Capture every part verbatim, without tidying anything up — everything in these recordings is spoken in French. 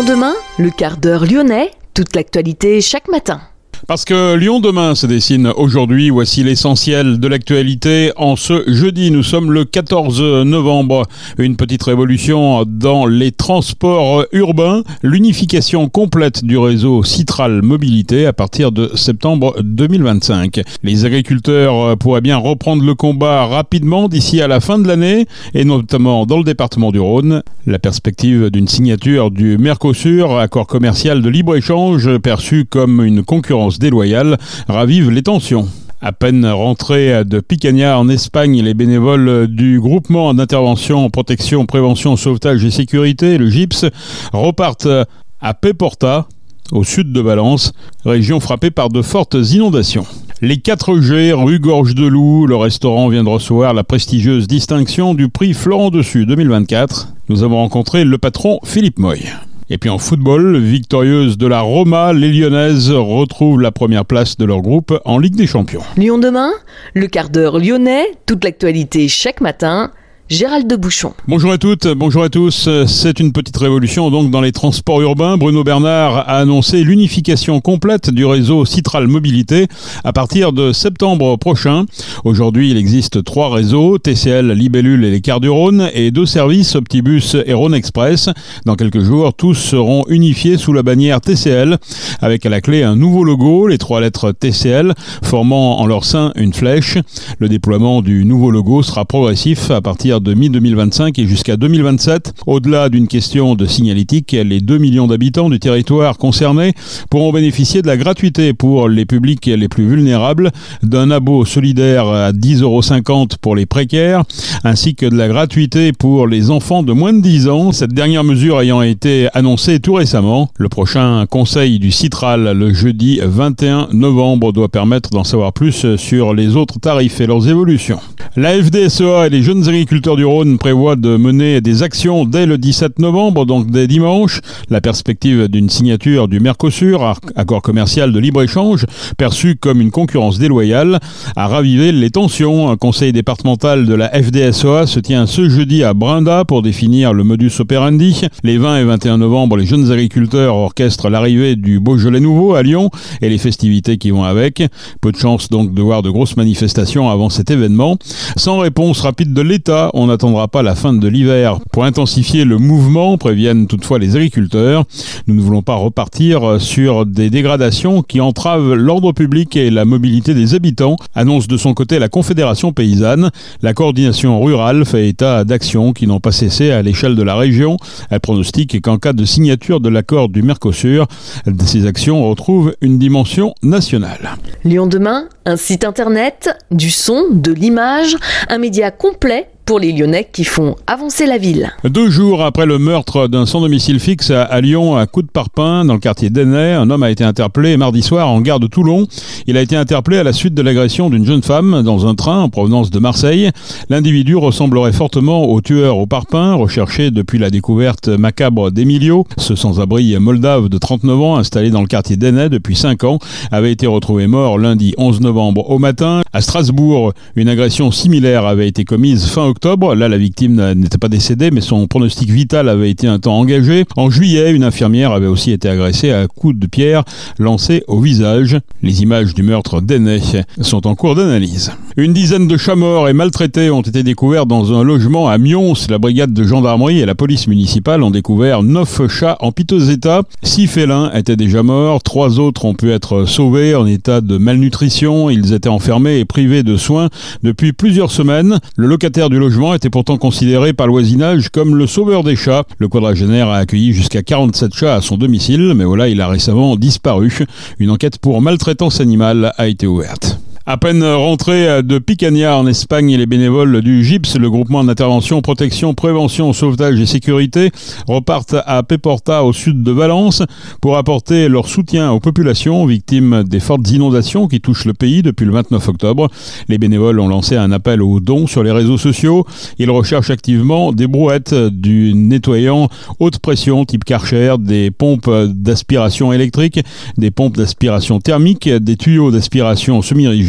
Lyon demain, le quart d'heure lyonnais, toute l'actualité chaque matin. Parce que Lyon demain se dessine aujourd'hui, voici l'essentiel de l'actualité. En ce jeudi, nous sommes le quatorze novembre. Une petite révolution dans les transports urbains. L'unification complète du réseau Citral Mobilité à partir de septembre deux mille vingt-cinq. Les agriculteurs pourraient bien reprendre le combat rapidement d'ici à la fin de l'année, et notamment dans le département du Rhône. La perspective d'une signature du Mercosur, accord commercial de libre-échange perçu comme une concurrence déloyale, ravive les tensions. À peine rentrés de Picaña en Espagne, les bénévoles du groupement d'intervention, protection, prévention, sauvetage et sécurité, le G I P S, repartent à Peporta, au sud de Valence, région frappée par de fortes inondations. Les quatre G, rue Gorge de Loup, le restaurant vient de recevoir la prestigieuse distinction du prix Florent Dessus deux mille vingt-quatre. Nous avons rencontré le patron Philippe Moy. Et puis en football, victorieuse de la Roma, les Lyonnaises retrouvent la première place de leur groupe en Ligue des Champions. Lyon demain, le quart d'heure lyonnais, toute l'actualité chaque matin. Gérald de Bouchon. Bonjour à toutes, bonjour à tous. C'est une petite révolution donc dans les transports urbains. Bruno Bernard a annoncé l'unification complète du réseau Citral Mobilité à partir de septembre prochain. Aujourd'hui, il existe trois réseaux, T C L, Libellule et les Cars du Rhône, et deux services, Optibus et Rhône Express. Dans quelques jours, tous seront unifiés sous la bannière T C L, avec à la clé un nouveau logo, les trois lettres T C L, formant en leur sein une flèche. Le déploiement du nouveau logo sera progressif à partir de mi deux mille vingt-cinq et jusqu'à deux mille vingt-sept. Au-delà d'une question de signalétique, les deux millions d'habitants du territoire concerné pourront bénéficier de la gratuité pour les publics les plus vulnérables, d'un abo solidaire à dix euros cinquante pour les précaires, ainsi que de la gratuité pour les enfants de moins de dix ans. Cette dernière mesure ayant été annoncée tout récemment. Le prochain conseil du Citral, le jeudi vingt et un novembre, doit permettre d'en savoir plus sur les autres tarifs et leurs évolutions. La F D S E A et les jeunes agriculteurs du Rhône prévoit de mener des actions dès le dix-sept novembre, donc dès dimanche. La perspective d'une signature du Mercosur, accord commercial de libre-échange, perçu comme une concurrence déloyale, a ravivé les tensions. Un conseil départemental de la F D S E A se tient ce jeudi à Brinda pour définir le modus operandi. Les vingt et vingt et un novembre, les jeunes agriculteurs orchestrent l'arrivée du Beaujolais nouveau à Lyon et les festivités qui vont avec. Peu de chance donc de voir de grosses manifestations avant cet événement. Sans réponse rapide de l'État, on n'attendra pas la fin de l'hiver pour intensifier le mouvement, préviennent toutefois les agriculteurs. Nous ne voulons pas repartir sur des dégradations qui entravent l'ordre public et la mobilité des habitants, annonce de son côté la Confédération paysanne. La coordination rurale fait état d'actions qui n'ont pas cessé à l'échelle de la région. Elle pronostique qu'en cas de signature de l'accord du Mercosur, ces actions retrouvent une dimension nationale. Lyon demain, un site internet, du son, de l'image, un média complet pour les Lyonnais qui font avancer la ville. Deux jours après le meurtre d'un sans-domicile fixe à, à Lyon, à Coudes-Parpin, dans le quartier d'Ainay, un homme a été interpellé mardi soir en gare de Toulon. Il a été interpellé à la suite de l'agression d'une jeune femme dans un train en provenance de Marseille. L'individu ressemblerait fortement au tueur au Parpin, recherché depuis la découverte macabre d'Emilio. Ce sans-abri moldave de trente-neuf ans, installé dans le quartier d'Ainay depuis cinq ans, avait été retrouvé mort lundi onze novembre au matin. À Strasbourg, une agression similaire avait été commise fin octobre. Là, la victime n'était pas décédée, mais son pronostic vital avait été un temps engagé. En juillet, une infirmière avait aussi été agressée à coups de pierre lancés au visage. Les images du meurtre d'Ainay sont en cours d'analyse. Une dizaine de chats morts et maltraités ont été découverts dans un logement à Mions. La brigade de gendarmerie et la police municipale ont découvert neuf chats en piteux état. Six félins étaient déjà morts. Trois autres ont pu être sauvés en état de malnutrition. Ils étaient enfermés et privés de soins depuis plusieurs semaines. Le locataire du logement était pourtant considéré par le voisinage comme le sauveur des chats. Le quadragénaire a accueilli jusqu'à quarante-sept chats à son domicile, mais voilà, il a récemment disparu. Une enquête pour maltraitance animale a été ouverte. À peine rentrés de Picaña en Espagne, les bénévoles du G I P S, le groupement d'intervention, protection, prévention, sauvetage et sécurité, repartent à Peporta au sud de Valence pour apporter leur soutien aux populations victimes des fortes inondations qui touchent le pays depuis le vingt-neuf octobre. Les bénévoles ont lancé un appel aux dons sur les réseaux sociaux. Ils recherchent activement des brouettes, du nettoyant haute pression type Karcher, des pompes d'aspiration électrique, des pompes d'aspiration thermique, des tuyaux d'aspiration semi-rigides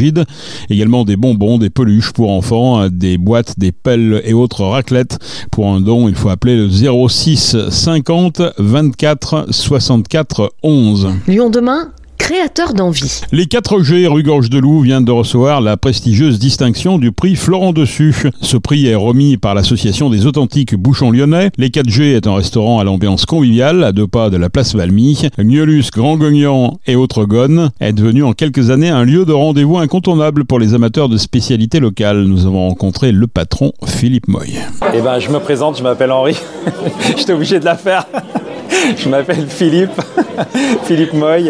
rigides. Également des bonbons, des peluches pour enfants, des boîtes, des pelles et autres raclettes. Pour un don, il faut appeler le zéro six cinquante vingt-quatre soixante-quatre onze. Lyon demain, créateur d'envie. Les quatre G rue Gorge de Loup viennent de recevoir la prestigieuse distinction du prix Florent Dessus. Ce prix est remis par l'association des authentiques bouchons lyonnais. Les quatre G est un restaurant à l'ambiance conviviale, à deux pas de la place Valmy. Gnolus, Grand Guignan et autres Gones est devenu en quelques années un lieu de rendez-vous incontournable pour les amateurs de spécialités locales. Nous avons rencontré le patron Philippe Moy. Eh ben, je me présente, je m'appelle Henri. J'étais obligé de la faire. Je m'appelle Philippe, Philippe Moy.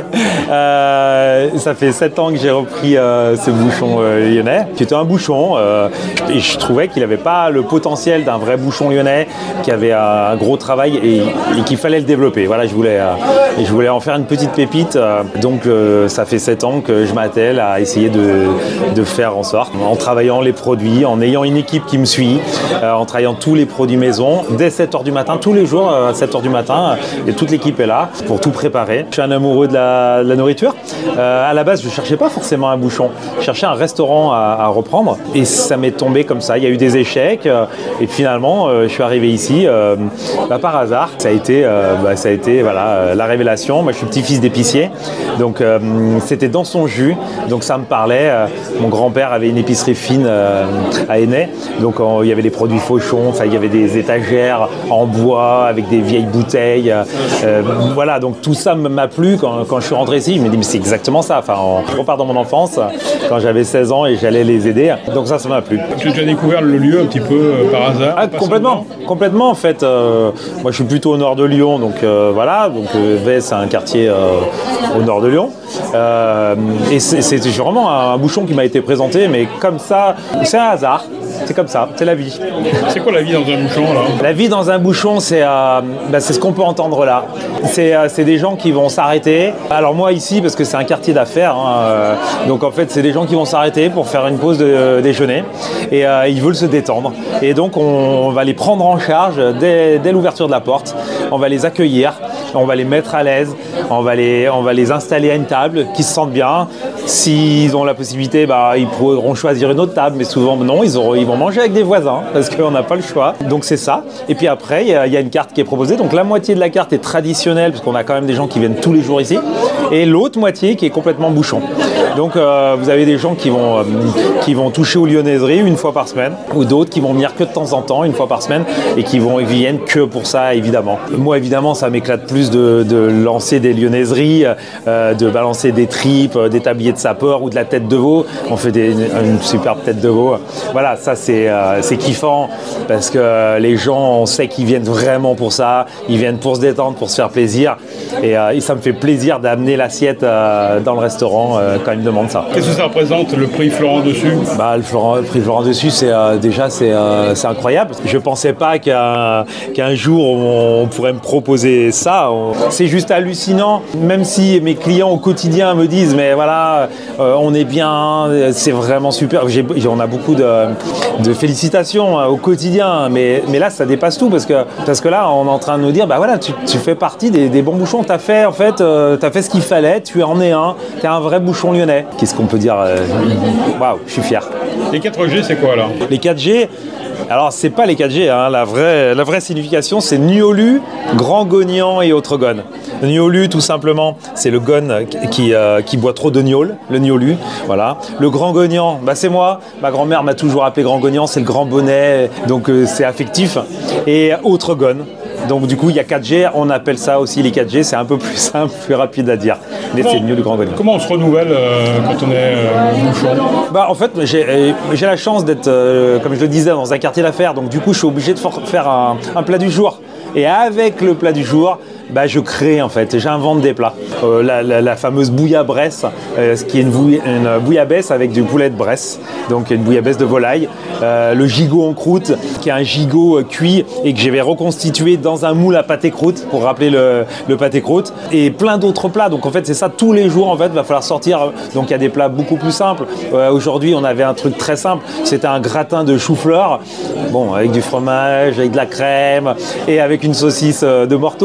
Euh, ça fait sept ans que j'ai repris euh, ce bouchon euh, lyonnais. C'était un bouchon euh, et je trouvais qu'il n'avait pas le potentiel d'un vrai bouchon lyonnais, qui avait euh, un gros travail et, et qu'il fallait le développer. Voilà, je voulais, euh, et je voulais en faire une petite pépite. Euh, donc euh, ça fait sept ans que je m'attelle à essayer de, de faire en sorte, en travaillant les produits, en ayant une équipe qui me suit, euh, en travaillant tous les produits maison, dès sept heures du matin, tous les jours à sept heures du matin. Et toute l'équipe est là pour tout préparer. Je suis un amoureux de la, de la nourriture. Euh, à la base, je ne cherchais pas forcément un bouchon. Je cherchais un restaurant à, à reprendre. Et ça m'est tombé comme ça. Il y a eu des échecs. Euh, et finalement, euh, je suis arrivé ici euh, bah, par hasard. Ça a été, euh, bah, ça a été voilà, euh, la révélation. Moi, je suis petit-fils d'épicier. Donc, euh, c'était dans son jus. Donc, ça me parlait. Euh, mon grand-père avait une épicerie fine euh, à Aînay. Donc, euh, il y avait des produits Fauchon. Il y avait des étagères en bois avec des vieilles bouteilles. Euh, voilà, donc tout ça m'a plu quand, quand je suis rentré ici. Je me dis, mais c'est exactement ça. Enfin, je repars dans mon enfance, quand j'avais seize ans et j'allais les aider. Donc ça, ça m'a plu. Tu as déjà découvert le lieu un petit peu euh, par hasard? Ah, complètement, complètement en fait. Euh, moi, je suis plutôt au nord de Lyon, donc euh, voilà. Donc euh, Vez, c'est un quartier euh, au nord de Lyon. Euh, et c'est, c'est vraiment un bouchon qui m'a été présenté, mais comme ça, c'est un hasard. C'est comme ça, c'est la vie. C'est quoi la vie dans un bouchon là? La vie dans un bouchon, c'est, euh, bah, c'est ce qu'on peut entendre là. C'est, euh, c'est des gens qui vont s'arrêter. Alors moi ici, parce que c'est un quartier d'affaires, hein, euh, donc en fait c'est des gens qui vont s'arrêter pour faire une pause de euh, déjeuner et euh, ils veulent se détendre. Et donc on, on va les prendre en charge dès, dès l'ouverture de la porte. On va les accueillir, on va les mettre à l'aise, on va les, on va les installer à une table, qu'ils se sentent bien. S'ils ont la possibilité, bah, ils pourront choisir une autre table, mais souvent non, ils, auront, ils vont manger avec des voisins parce qu'on n'a pas le choix. Donc c'est ça. Et puis après, il y, y a une carte qui est proposée. Donc la moitié de la carte est traditionnelle parce qu'on a quand même des gens qui viennent tous les jours ici. Et l'autre moitié qui est complètement bouchon. Donc euh, vous avez des gens qui vont, euh, qui vont toucher aux lyonnaiseries une fois par semaine, ou d'autres qui vont venir que de temps en temps, une fois par semaine, et qui vont ils viennent que pour ça, évidemment. Moi, évidemment, ça m'éclate plus de, de lancer des lyonnaiseries, euh, de balancer des tripes, des tabliers de sapeur ou de la tête de veau. On fait des, une superbe tête de veau. Voilà, ça c'est, euh, c'est kiffant parce que les gens, on sait qu'ils viennent vraiment pour ça. Ils viennent pour se détendre, pour se faire plaisir. Et, euh, et ça me fait plaisir d'amener l'assiette euh, dans le restaurant euh, quand ils me demandent ça. Qu'est-ce que ça représente, le prix Florent Dessus? Bah, le, Florent, le prix Florent Dessus, c'est, euh, déjà, c'est, euh, c'est incroyable. Je ne pensais pas qu'un, qu'un jour, on, on pourrait me proposer ça. On... C'est juste hallucinant. Même si mes clients au quotidien me disent, mais voilà, euh, on est bien, c'est vraiment super. J'ai, on a beaucoup de, de félicitations hein, au quotidien. Mais, mais là, ça dépasse tout parce que, parce que là, on est en train de nous dire, bah voilà, tu, tu fais partie des, des bons bouchons. Tu as fait, en fait, euh, tu as fait ce qu'il fallait. Tu en es un. Tu es un vrai bouchon lyonnais. Qu'est-ce qu'on peut dire? Waouh, je suis fier. Les quatre G, c'est quoi alors? Les quatre G, alors c'est pas les quatre G, hein. la, vraie, la vraie signification c'est Gnolu, Grand Guignan et autres gones. Gnolu tout simplement, c'est le gone qui, euh, qui boit trop de gnôle, le Gnolu, voilà. Le Grand Guignan, bah, c'est moi, ma grand-mère m'a toujours appelé Grand Guignan, c'est le grand bonnet, donc euh, c'est affectif. Et autres gones. Donc du coup il y a quatre G, on appelle ça aussi les quatre G, c'est un peu plus simple, plus rapide à dire. Mais c'est mieux le Grand Guignan. Comment on se renouvelle euh, quand on est euh, bouchon? Bah en fait j'ai, j'ai la chance d'être, euh, comme je le disais, dans un quartier d'affaires, donc du coup je suis obligé de faire un, un plat du jour. Et avec le plat du jour, bah, je crée en fait, j'invente des plats. Euh, la, la, la fameuse bouillabresse, euh, qui est une, bouilla, une bouillabaisse avec du poulet de Bresse, donc une bouillabaisse de volaille. Euh, le gigot en croûte, qui est un gigot euh, cuit et que je vais reconstituer dans un moule à pâté croûte pour rappeler le, le pâté croûte. Et plein d'autres plats. Donc en fait c'est ça, tous les jours en fait, il va falloir sortir. Donc il y a des plats beaucoup plus simples. Euh, aujourd'hui on avait un truc très simple, c'était un gratin de chou-fleur, bon, avec du fromage, avec de la crème et avec une saucisse de Morteau.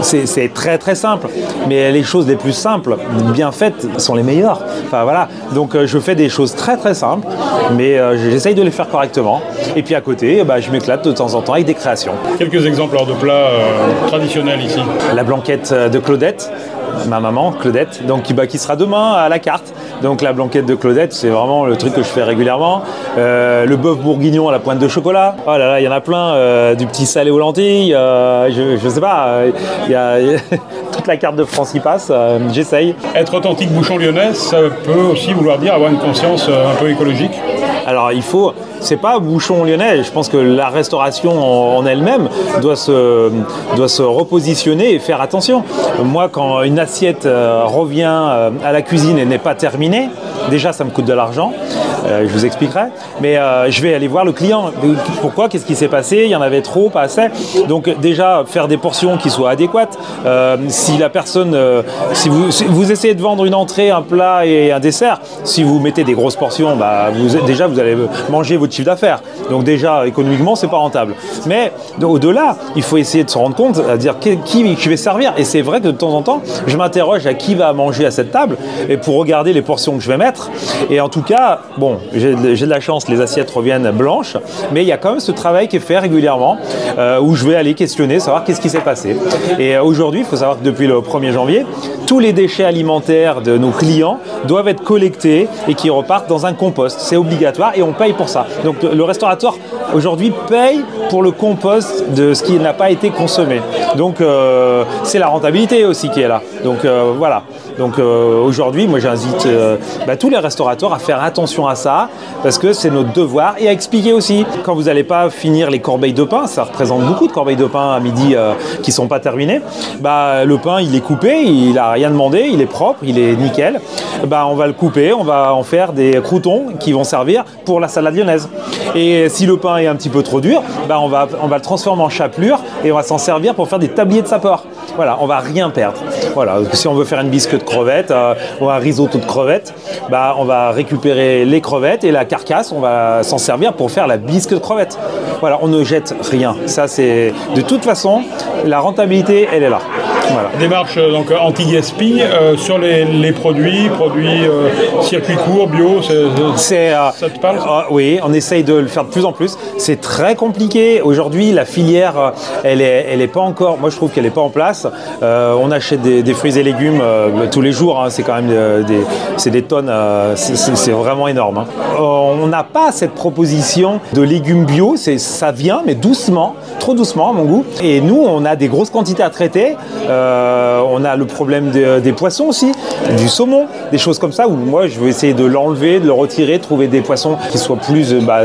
c'est, c'est très très simple, mais les choses les plus simples, bien faites, sont les meilleures. Enfin voilà, donc euh, je fais des choses très très simples, mais euh, j'essaye de les faire correctement. Et puis à côté, bah, je m'éclate de temps en temps avec des créations. Quelques exemples de plats euh, traditionnels ici. La blanquette de Claudette, ma maman Claudette, donc bah, qui sera demain à la carte. Donc la blanquette de Claudette, c'est vraiment le truc que je fais régulièrement. Euh, le bœuf bourguignon à la pointe de chocolat. Oh là là, il y en a plein. Euh, du petit salé aux lentilles. Euh, je, je sais pas. Il y a, y a toute la carte de France qui passe. Euh, j'essaye. Être authentique bouchon lyonnais, ça peut aussi vouloir dire avoir une conscience euh, un peu écologique. Alors il faut, c'est pas bouchon lyonnais, je pense que la restauration en, en elle-même doit se, doit se repositionner et faire attention. Moi, quand une assiette euh, revient euh, à la cuisine et n'est pas terminée, déjà ça me coûte de l'argent, euh, je vous expliquerai, mais euh, je vais aller voir le client. Pourquoi ? Qu'est-ce qui s'est passé ? Il y en avait trop, pas assez. Donc déjà, faire des portions qui soient adéquates. Euh, si la personne, euh, si, vous, si vous essayez de vendre une entrée, un plat et un dessert, si vous mettez des grosses portions, bah, vous, déjà vous allez manger votre chiffre d'affaires. Donc déjà, économiquement, c'est pas rentable. Mais au-delà, il faut essayer de se rendre compte, à dire qui, qui je vais servir. Et c'est vrai que de temps en temps, je m'interroge à qui va manger à cette table et pour regarder les portions que je vais mettre. Et en tout cas, bon, j'ai, j'ai de la chance, les assiettes reviennent blanches, mais il y a quand même ce travail qui est fait régulièrement euh, où je vais aller questionner, savoir qu'est-ce qui s'est passé. Et euh, aujourd'hui, il faut savoir que depuis le premier janvier, tous les déchets alimentaires de nos clients doivent être collectés et qui repartent dans un compost. C'est obligatoire et on paye pour ça. Donc le restaurateur aujourd'hui paye pour le compost de ce qui n'a pas été consommé. Donc euh, c'est la rentabilité aussi qui est là. Donc euh, voilà. Donc euh, aujourd'hui, moi j'invite euh, bah, tous les restaurateurs à faire attention à ça parce que c'est notre devoir et à expliquer aussi. Quand vous n'allez pas finir les corbeilles de pain, ça représente beaucoup de corbeilles de pain à midi euh, qui ne sont pas terminées, bah, le pain il est coupé, il n'a rien demandé, il est propre, il est nickel. Bah, on va le couper, on va en faire des croûtons qui vont servir pour la salade lyonnaise. Et si le pain est un petit peu trop dur, bah, on, va, on va le transformer en chapelure et on va s'en servir pour faire des tabliers de sapeur. Voilà, on va rien perdre. Voilà, si on veut faire une bisque de crevettes euh, ou un risotto de crevettes, bah, on va récupérer les crevettes et la carcasse, on va s'en servir pour faire la bisque de crevettes. Voilà, on ne jette rien. Ça, c'est de toute façon, la rentabilité, elle est là. Voilà. Démarche donc anti-gaspi euh, sur les, les produits, produits euh, circuit court, bio, c'est, c'est, euh, ça te parle ça euh, Oui, on essaye de le faire de plus en plus. C'est très compliqué. Aujourd'hui, la filière, elle est, elle est pas encore, moi je trouve qu'elle n'est pas en place. Euh, on achète des, des fruits et légumes euh, tous les jours, hein, c'est quand même euh, des, c'est des tonnes, euh, c'est, c'est, c'est vraiment énorme. Hein. Euh, on n'a pas cette proposition de légumes bio, c'est, ça vient, mais doucement, trop doucement à mon goût. Et nous, on a des grosses quantités à traiter. Euh, on a le problème de, des poissons aussi, du saumon, des choses comme ça où moi je vais essayer de l'enlever, de le retirer, trouver des poissons qui soient plus bah,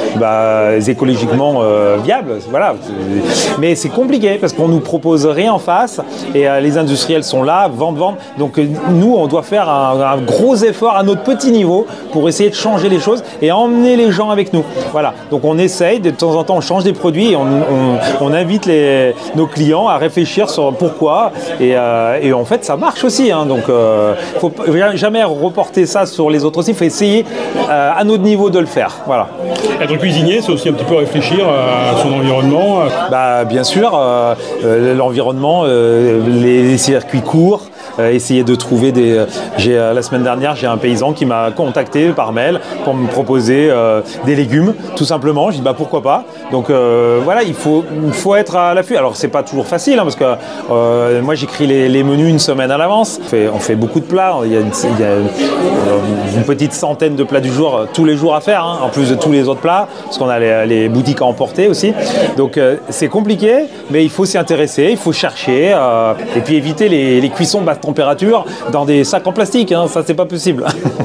bah, écologiquement euh, viables. Voilà. Mais c'est compliqué parce qu'on nous propose rien en face et euh, les industriels sont là, vendent, vendent. Donc euh, nous on doit faire un, un gros effort à notre petit niveau pour essayer de changer les choses et emmener les gens avec nous. Voilà. Donc on essaye, de temps en temps on change des produits et on, on, on invite les, nos clients à réfléchir sur pourquoi. Et, euh, et en fait, ça marche aussi. Hein, donc, il euh, ne faut jamais reporter ça sur les autres aussi. Il faut essayer euh, à notre niveau de le faire. Voilà. Être cuisinier, c'est aussi un petit peu réfléchir à son environnement. Bah, bien sûr, euh, euh, l'environnement, euh, les, les circuits courts. Euh, essayer de trouver des... J'ai, euh, la semaine dernière, j'ai un paysan qui m'a contacté par mail pour me proposer euh, des légumes, tout simplement. Je dis bah pourquoi pas. Donc euh, voilà, il faut, il faut être à l'affût. Alors c'est pas toujours facile hein, parce que euh, moi j'écris les, les menus une semaine à l'avance. On fait, on fait beaucoup de plats. Il y a, une, il y a une, une petite centaine de plats du jour euh, tous les jours à faire, hein, en plus de tous les autres plats, parce qu'on a les, les boutiques à emporter aussi. Donc euh, c'est compliqué, mais il faut s'y intéresser, il faut chercher euh, et puis éviter les, les cuissons basse température dans des sacs en plastique, hein, ça c'est pas possible.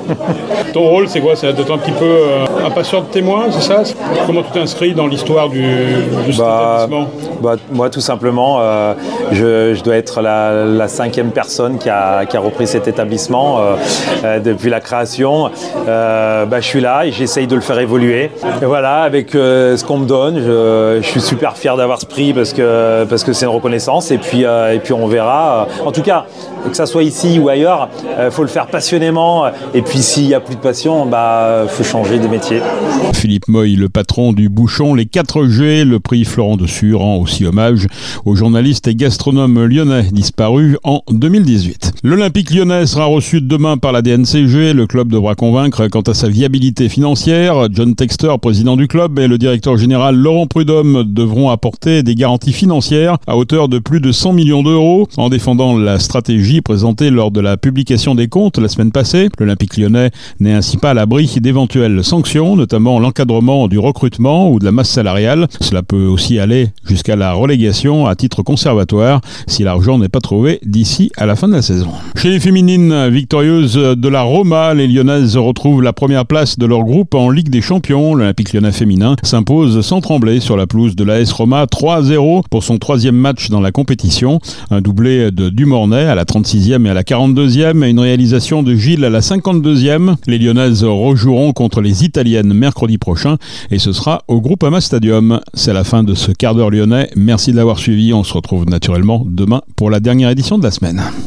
Ton rôle c'est quoi? C'est d'être un petit peu euh, un patient de témoin, c'est ça? Comment tu t'inscris dans l'histoire du, de cet bah, établissement? bah, Moi tout simplement, euh, je, je dois être la, la cinquième personne qui a, qui a repris cet établissement euh, euh, depuis la création. Euh, bah, je suis là et j'essaye de le faire évoluer. Et voilà, avec euh, ce qu'on me donne, je, je suis super fier d'avoir ce prix parce que, parce que c'est une reconnaissance et puis euh, et puis on verra. En tout cas, que ça soit ici ou ailleurs, il euh, faut le faire passionnément. Et puis s'il n'y a plus de passion, bah faut changer de métier. Philippe Moy, le patron du Bouchon, les quatre G, le prix Florent Dessus rend aussi hommage au journaliste et gastronome lyonnais disparu en deux mille dix-huit. L'Olympique lyonnais sera reçu demain par la D N C G. Le club devra convaincre quant à sa viabilité financière. John Textor, président du club, et le directeur général Laurent Prudhomme devront apporter des garanties financières à hauteur de plus de cent millions d'euros. En défendant la stratégie présentée lors de la publication des comptes la semaine passée, l'Olympique lyonnais n'est ainsi pas à l'abri d'éventuelles sanctions, notamment l'encadrement du recrutement ou de la masse salariale. Cela peut aussi aller jusqu'à la relégation à titre conservatoire si l'argent n'est pas trouvé d'ici à la fin de la saison. Chez les féminines victorieuses de la Roma, les Lyonnaises retrouvent la première place de leur groupe en Ligue des Champions. L'Olympique lyonnais féminin s'impose sans trembler sur la pelouse de l'A S Roma trois à zéro pour son troisième match dans la compétition. Un doublé de Dumornay à la trente-sixième et à la quarante-deuxième et une réalisation de Gilles à la cinquante-deuxième. Les Lyonnaises rejoueront contre les Italiennes mercredi prochain et ce sera au Groupama Stadium. C'est la fin de ce quart d'heure lyonnais. Merci de l'avoir suivi. On se retrouve naturellement demain pour la dernière édition de la semaine.